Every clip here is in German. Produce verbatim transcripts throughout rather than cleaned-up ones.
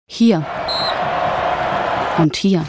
Hier. Und hier.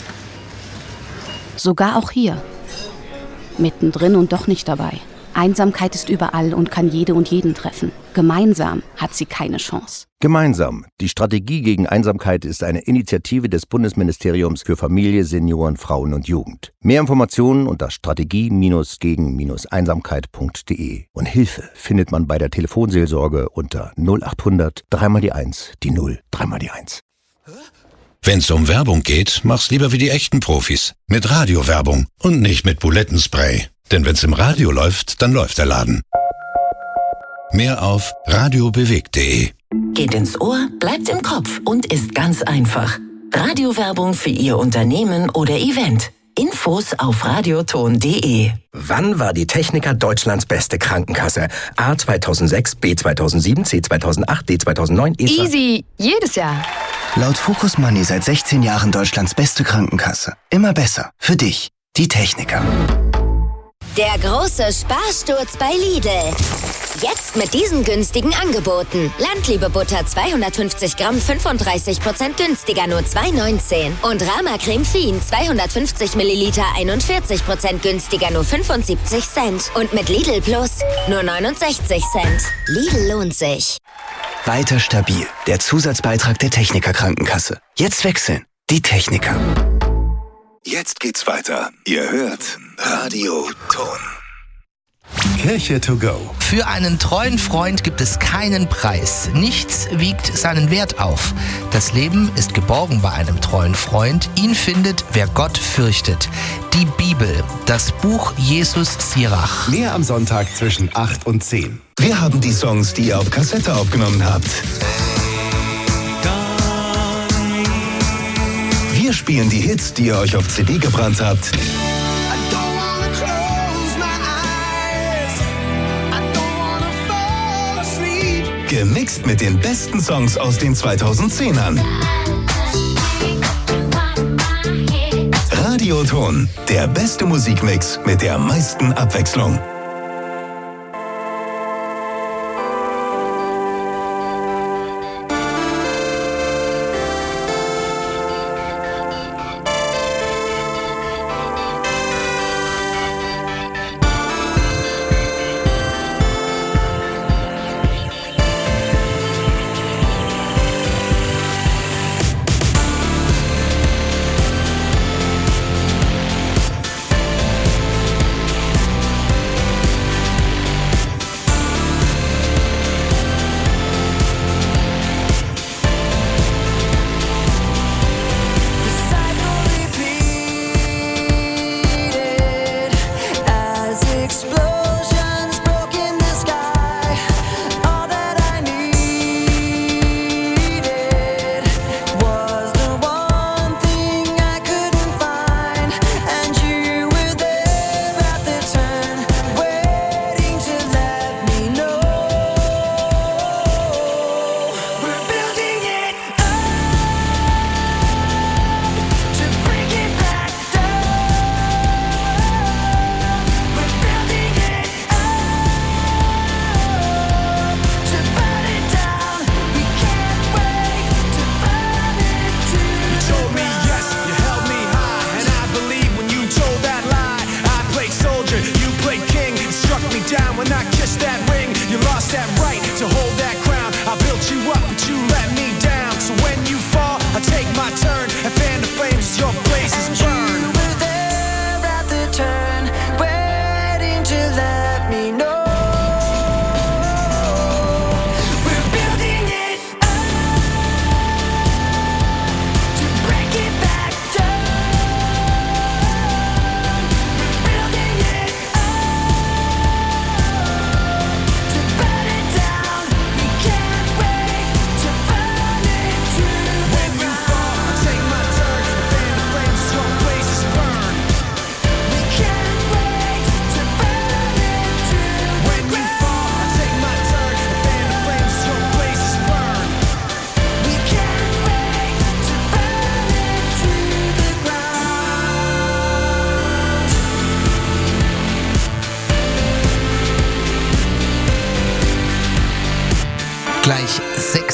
Sogar auch hier. Mittendrin und doch nicht dabei. Einsamkeit ist überall und kann jede und jeden treffen. Gemeinsam hat sie keine Chance. Gemeinsam. Die Strategie gegen Einsamkeit ist eine Initiative des Bundesministeriums für Familie, Senioren, Frauen und Jugend. Mehr Informationen unter strategie gegen einsamkeit punkt de. Und Hilfe findet man bei der Telefonseelsorge unter null achthundert dreimal die eins, die null, dreimal die eins. Wenn's um Werbung geht, mach's lieber wie die echten Profis. Mit Radiowerbung und nicht mit Bulettenspray. Denn wenn's im Radio läuft, dann läuft der Laden. Mehr auf radiobewegt punkt de. Geht ins Ohr, bleibt im Kopf und ist ganz einfach. Radiowerbung für Ihr Unternehmen oder Event. Infos auf radioton punkt de. Wann war die Techniker Deutschlands beste Krankenkasse? A zweitausendsechs, B zweitausendsieben, C zweitausendacht, D zweitausendneun, E zweitausend... Easy, jedes Jahr. Laut Focus Money seit sechzehn Jahren Deutschlands beste Krankenkasse. Immer besser. Für dich. Die Techniker. Der große Sparsturz bei Lidl. Jetzt mit diesen günstigen Angeboten. Landliebe-Butter zweihundertfünfzig Gramm fünfunddreißig Prozent günstiger, nur zwei neunzehn. Und Rama Creme Fien zweihundertfünfzig Milliliter einundvierzig Prozent günstiger, nur fünfundsiebzig Cent. Und mit Lidl Plus nur neunundsechzig Cent. Lidl lohnt sich. Weiter stabil. Der Zusatzbeitrag der Techniker Krankenkasse. Jetzt wechseln. Die Techniker. Jetzt geht's weiter. Ihr hört Radio Ton. Kirche to go. Für einen treuen Freund gibt es keinen Preis. Nichts wiegt seinen Wert auf. Das Leben ist geborgen bei einem treuen Freund. Ihn findet, wer Gott fürchtet. Die Bibel, das Buch Jesus Sirach. Mehr am Sonntag zwischen acht und zehn. Wir haben die Songs, die ihr auf Kassette aufgenommen habt. Wir spielen die Hits, die ihr euch auf C D gebrannt habt. Gemixt mit den besten Songs aus den zweitausendzehnern. Radioton, der beste Musikmix mit der meisten Abwechslung.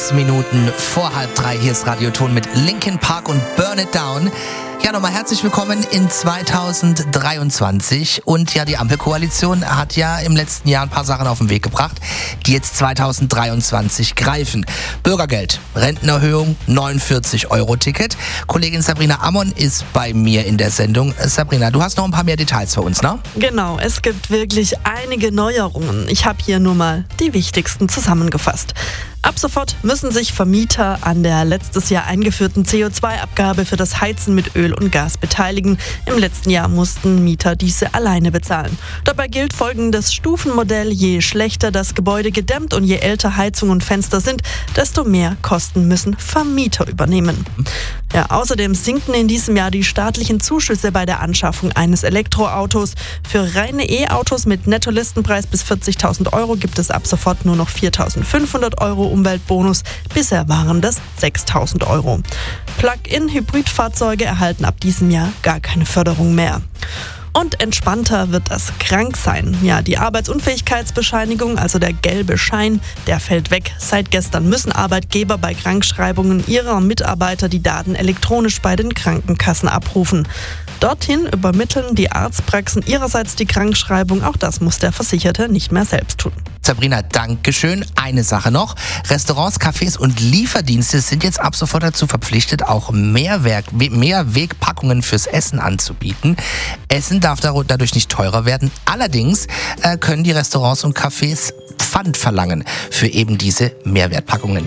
Sechs Minuten vor halb drei. Hier ist Radioton mit Linkin Park und Burn It Down. Ja, nochmal herzlich willkommen in zweitausenddreiundzwanzig. Und ja, die Ampelkoalition hat ja im letzten Jahr ein paar Sachen auf den Weg gebracht, die jetzt zweitausenddreiundzwanzig greifen. Bürgergeld, Rentenerhöhung, neunundvierzig Euro Ticket. Kollegin Sabrina Ammon ist bei mir in der Sendung. Sabrina, du hast noch ein paar mehr Details für uns, ne? Genau, es gibt wirklich einige Neuerungen. Ich habe hier nur mal die wichtigsten zusammengefasst. Ab sofort müssen sich Vermieter an der letztes Jahr eingeführten C O zwei Abgabe für das Heizen mit Öl und Gas beteiligen. Im letzten Jahr mussten Mieter diese alleine bezahlen. Dabei gilt folgendes Stufenmodell: Je schlechter das Gebäude gedämmt und je älter Heizung und Fenster sind, desto mehr Kosten müssen Vermieter übernehmen. Ja, außerdem sinken in diesem Jahr die staatlichen Zuschüsse bei der Anschaffung eines Elektroautos. Für reine E-Autos mit Nettolistenpreis bis vierzigtausend Euro gibt es ab sofort nur noch viertausendfünfhundert Euro Umweltbonus. Bisher waren das sechstausend Euro. Plug-in-Hybridfahrzeuge erhalten ab diesem Jahr gar keine Förderung mehr. Und entspannter wird das Kranksein. Ja, die Arbeitsunfähigkeitsbescheinigung, also der gelbe Schein, der fällt weg. Seit gestern müssen Arbeitgeber bei Krankschreibungen ihrer Mitarbeiter die Daten elektronisch bei den Krankenkassen abrufen. Dorthin übermitteln die Arztpraxen ihrerseits die Krankschreibung. Auch das muss der Versicherte nicht mehr selbst tun. Sabrina, Dankeschön. Eine Sache noch. Restaurants, Cafés und Lieferdienste sind jetzt ab sofort dazu verpflichtet, auch Mehrwerk, Mehrwegpackungen fürs Essen anzubieten. Essen darf dadurch nicht teurer werden. Allerdings äh, können die Restaurants und Cafés Pfand verlangen für eben diese Mehrwertpackungen.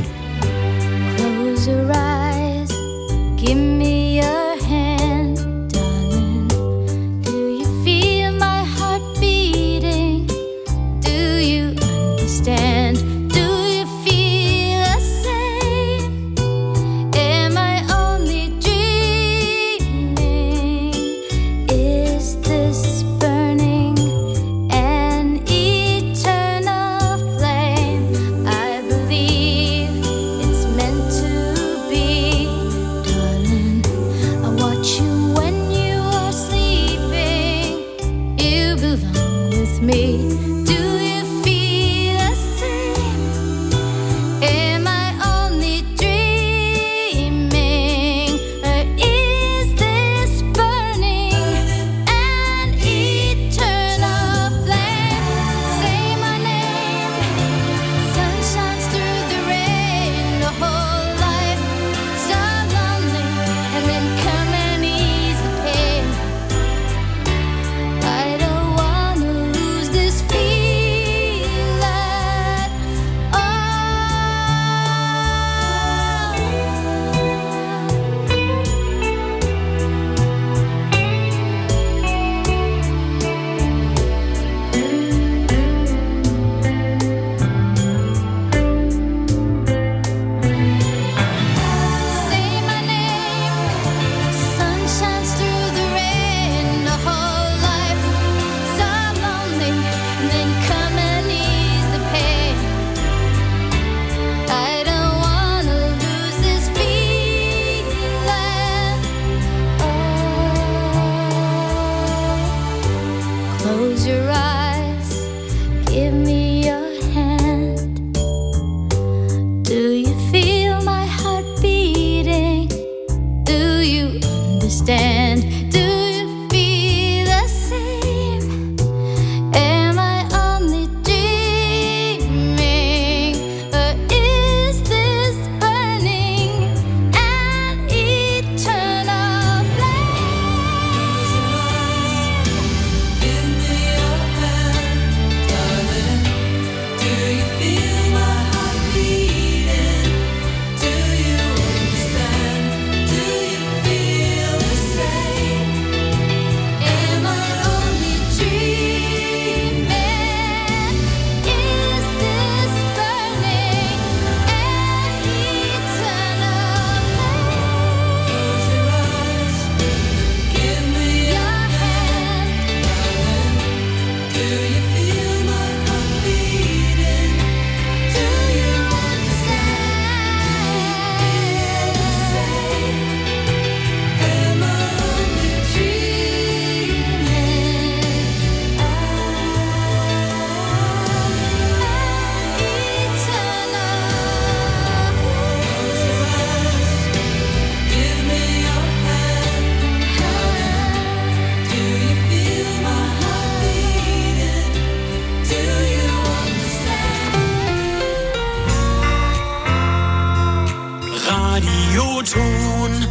Close your eyes, give me your hand, darling. Do you feel my heart beating? Do you understand? Do you feel the same? Am I only dreaming? Is this burning an eternal flame? I believe it's meant to be. Radioton.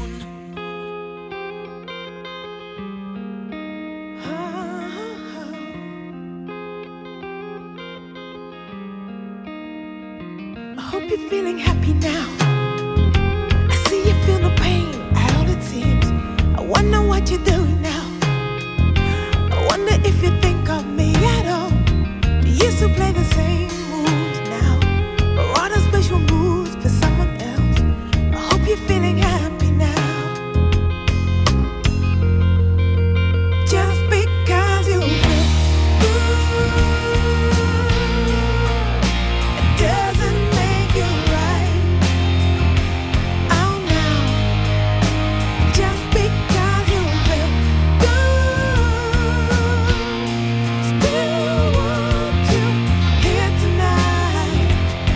I hope you're feeling happy now. I see you feel the pain at all it seems. I wonder what you're doing now. I wonder if you think of me at all. You used to play the same moves now, or all the special moves for someone else. I hope you're feeling happy now. Just because you feel good, it doesn't make you right. Oh no. Just because you feel good, still want you here tonight.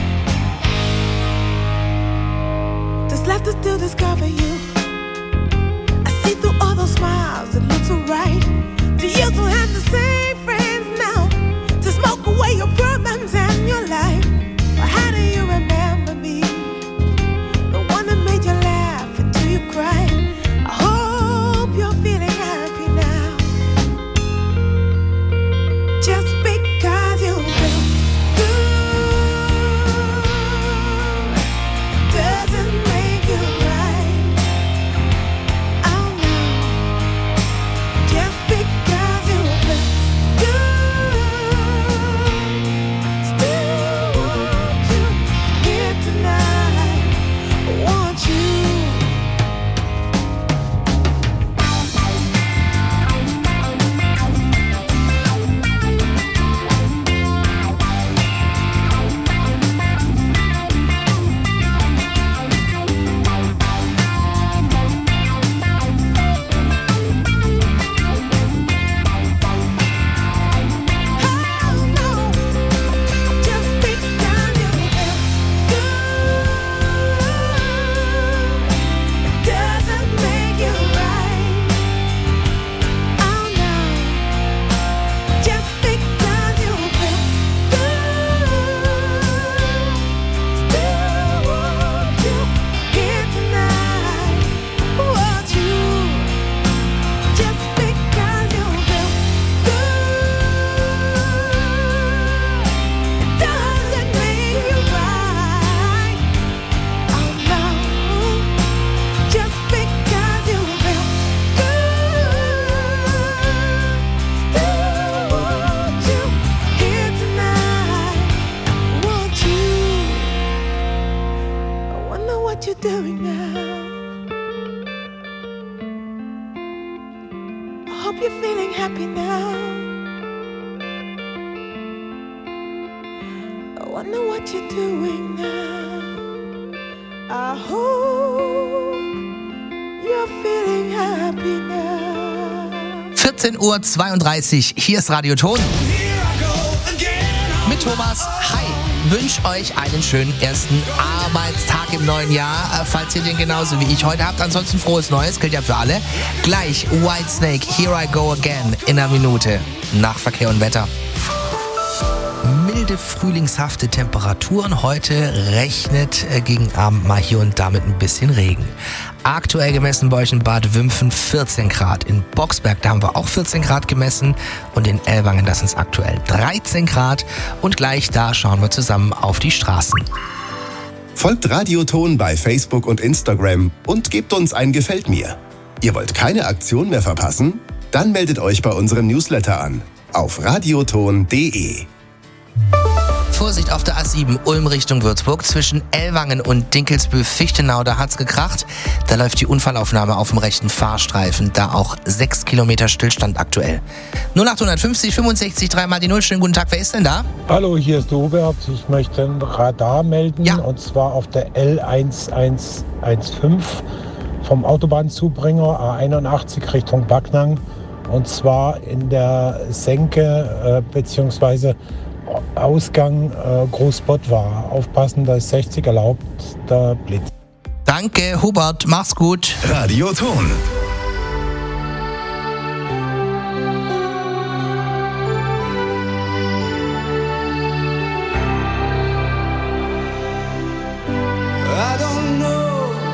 There's left to still discover you. I see through all those smiles, it looks alright. Do you still have the same friends now to smoke away your problems and your life? Or how do you remember me? The one that made you laugh until you cried. I hope you're feeling happy now. Just because you feel good doesn't make you right. Oh no. Just because you feel good, still want you here tonight. Want you. Doing now. I hope you're feeling happy now. I wonder what you're doing now. I hope you're feeling happy now. vierzehn Uhr zweiunddreißig, hier ist Radioton. Mit Thomas, hi, wünsche euch einen schönen ersten Arbeitstag im neuen Jahr, falls ihr den genauso wie ich heute habt. Ansonsten frohes Neues, gilt ja für alle. Gleich Whitesnake, Here I Go Again in einer Minute nach Verkehr und Wetter. Milde, frühlingshafte Temperaturen. Heute rechnet gegen Abend mal hier und da mit ein bisschen Regen. Aktuell gemessen bei euch in Bad Wimpfen vierzehn Grad. In Boxberg, da haben wir auch vierzehn Grad gemessen. Und in Ellwangen, das sind aktuell dreizehn Grad. Und gleich da schauen wir zusammen auf die Straßen. Folgt Radioton bei Facebook und Instagram und gebt uns ein Gefällt mir. Ihr wollt keine Aktion mehr verpassen? Dann meldet euch bei unserem Newsletter an. Auf radioton punkt de. Vorsicht auf der A sieben Ulm Richtung Würzburg zwischen Ellwangen und Dinkelsbühl-Fichtenau, da hat's gekracht. Da läuft die Unfallaufnahme auf dem rechten Fahrstreifen, da auch sechs Kilometer Stillstand aktuell. null acht fünf null fünfundsechzig drei mal die null. Schönen guten Tag, wer ist denn da? Hallo, hier ist Hubert. Ich möchte ein Radar melden, ja. Und zwar auf der L eins eins eins fünf vom Autobahnzubringer A einundachtzig Richtung Backnang. Und zwar in der Senke äh, bzw. Ausgang äh, Großbott war. Aufpassen, da ist sechzig erlaubt, der Blitz. Danke, Hubert, mach's gut. Radioton. I don't know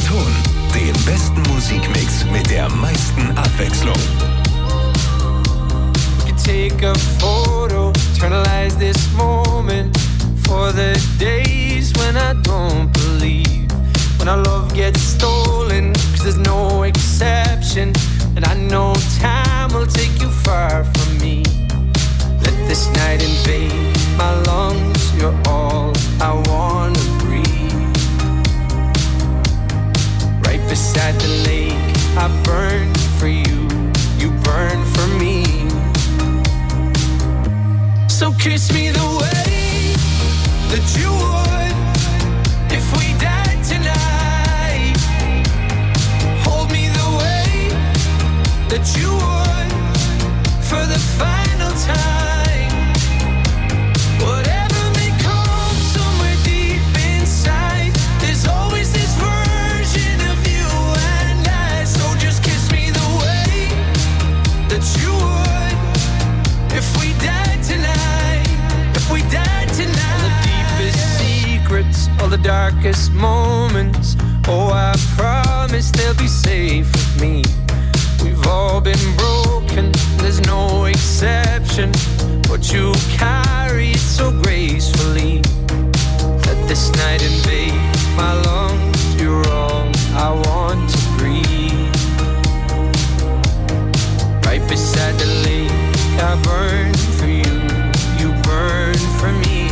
Ton, den besten Musikmix mit der meisten Abwechslung. Take a photo, eternalize this moment for the days when I don't believe, when our love gets stolen, cause there's no exception, and I know time will take you far from me. Let this night invade my lungs, you're all I wanna breathe. Right beside the lake, I burn for you, you burn for me. So kiss me the way that you